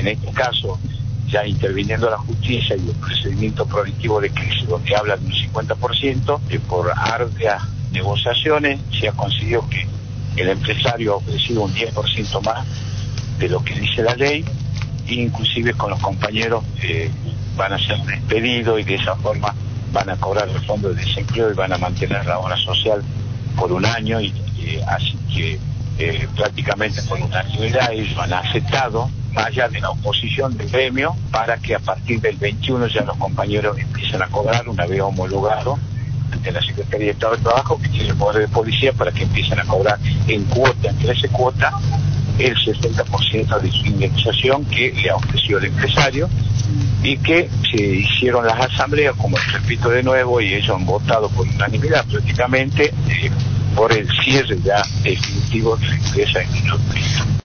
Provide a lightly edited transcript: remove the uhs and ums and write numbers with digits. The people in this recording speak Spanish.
en este caso, ya interviniendo la justicia y el procedimiento prohibitivo de crisis, donde habla de un 50%, que por arduas negociaciones se ha conseguido que el empresario ha ofrecido un 10% más de lo que dice la ley, e inclusive con los compañeros van a ser despedidos y de esa forma van a cobrar el fondo de desempleo y van a mantener la obra social por un año, y así que prácticamente por unanimidad ellos han aceptado, más allá de la oposición del gremio, para que a partir del 21 ya los compañeros empiecen a cobrar, una vez homologado ante la Secretaría de Estado de Trabajo, que tiene el poder de policía, para que empiecen a cobrar en cuota, en 13 cuotas, el 60% de su indemnización que le ha ofrecido el empresario, y que se hicieron las asambleas, como repito de nuevo, y ellos han votado por unanimidad prácticamente por el cierre ya definitivo de la empresa en Minotri.